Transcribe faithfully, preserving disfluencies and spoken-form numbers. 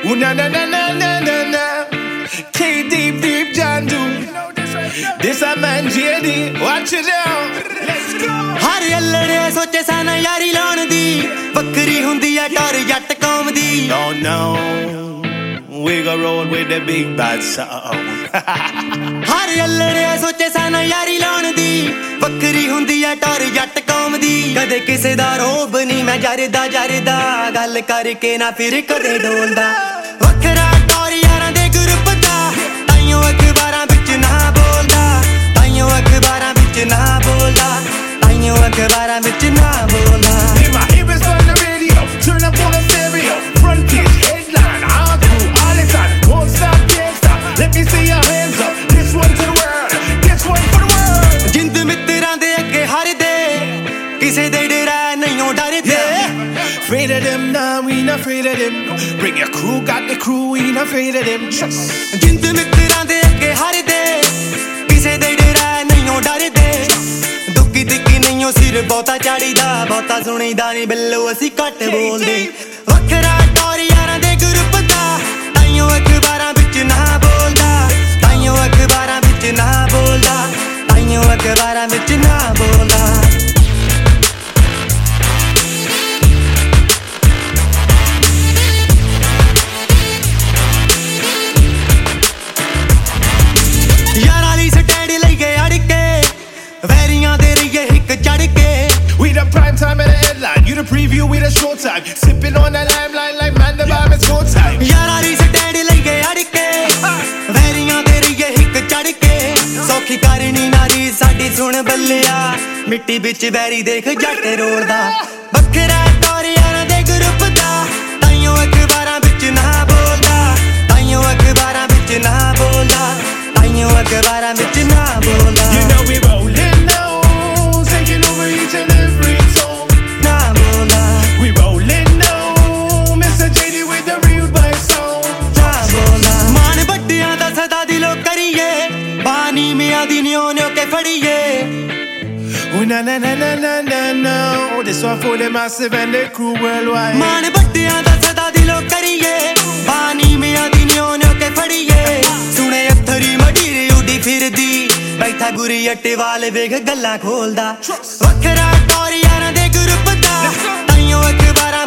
Ooh, na na na na na na na. K Deep Deep John do. This a man J D. Watch it out. Let's go. हर अल्लड़े सोचे सन यारी लाउण दी बकरी हुंदी है डर जट कौम दी. No no, we gon' roll with the big bad sound. हर अल्लड़े सोचे सन यारी लाउण दी बकरी हुंदी है डर जट कौम दी. कदे किसे दा रोब नहीं मैं जरदा जरदा गल करके ना फिर कदे डोलदा. वखरा टोर यारां दे ग्रुप दा ताइयों अखबारां विच ना बोलदा. ताइयों अखबारां विच ना बोलदा. ताइयों अखबारां विच ना बोलदा. In my ears on the radio, turn up on the stereo. Front page headline, all through, all the time. Won't stop, can't stop. Let me see your hands up. This one to the world, this one for the world. जिंद मित्रां दे अगे हार दे किसे दे डरा नहीं डरदे. Afraid of them, nah, we not afraid of them. Bring your crew, got the crew, we not afraid of them. Trust. जिंद मित्रां दे अगे हार दे किसे दे डरा नहीं डरदे. दुखी दिखी नहीं सिर बहुता चाड़ीदा बहुता सुनीदा नहीं बिल्लो असी घट बोलदे. वखरा टोर यारां दे ग्रुप दा ताइयों अखबारां विच ना बोलदा. ताइयों अखबारां विच ना बोलदा. ताइयों अखबारां विच ना बोलदा. We the prime time and the headline. You the preview, we the showtime. Sipping on the limelight like man, the vibe is go time. यारारी स्टैंड लगे अड़के वैरियां दे रही हिक चढ़ के. सौखी करनी नारी साडी सुन बल्लिया मिट्टी बिच वैरी देख जट रोलदा. बखरा टोर यारां दे ग्रुप दा ताइयों अखबारां विच ना बोलदा. ताइयों अखबारां विच ना बोलदा. ताइयों अखबारां विच ना बोलदा. You know we rollin' now, taking over each and every song. ना बोलदा. We rollin' now, Mister J D with the real vibe sound. ना बोलदा. मान बड्डियां दा सदा दिलों करिए पानी मियां दी न्यों न्यों के फड़िए. Oh na na na na na na na. This one for the massive and the crew worldwide. मान बड्डियां दा सदा दिलों करिए पानी मियां दी न्यों न्यों के फड़िए. सुने अथरी मडीर उडी फिरदी बैठा गुरी अट्टे वाल वेख गल्लां खोलदा. वखरा टोर यारां दे ग्रुप दा ताइयों अखबारां